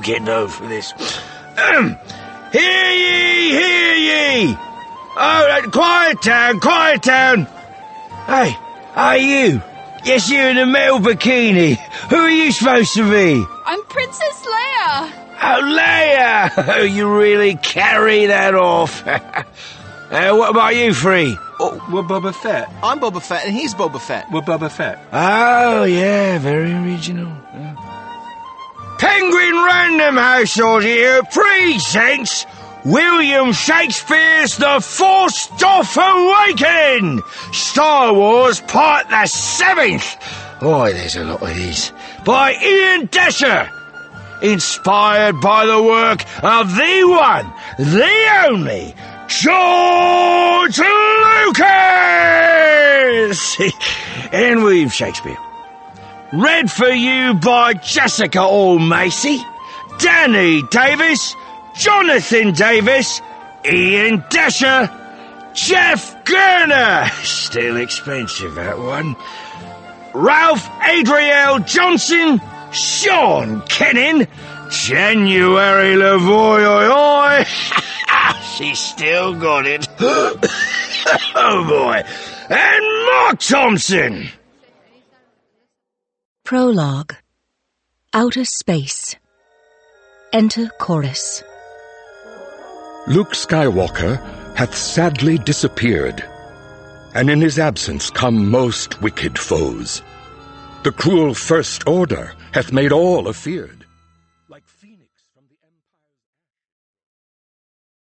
get no for this. Hear ye, hear ye! Oh, quiet down! Hey, you? Yes, you in the metal bikini. Who are you supposed to be? I'm Princess Leia. Oh, Leia! Oh, you really carry that off. What about you three? Oh, we're Boba Fett. I'm Boba Fett, and he's Boba Fett. We're Boba Fett. Oh, yeah, very original. Yeah. Penguin Random House audio presents William Shakespeare's The Force Doth Awaken! Star Wars Part the 7th! Boy, there's a lot of these. By Ian Desher! Inspired by the work of the one, the only, George Lucas! And William Shakespeare. Read for you by Jessica Macy, Danny Davis, Jonathan Davis, Ian Desher, Jeff Gerner, still expensive that one, Ralph Adriel Johnson, Sean Kennan, January Lavoy, she's still got it, oh boy, and Mark Thompson. Prologue. Outer Space. Enter Chorus. Luke Skywalker hath sadly disappeared, and in his absence come most wicked foes. The cruel First Order hath made all afeard.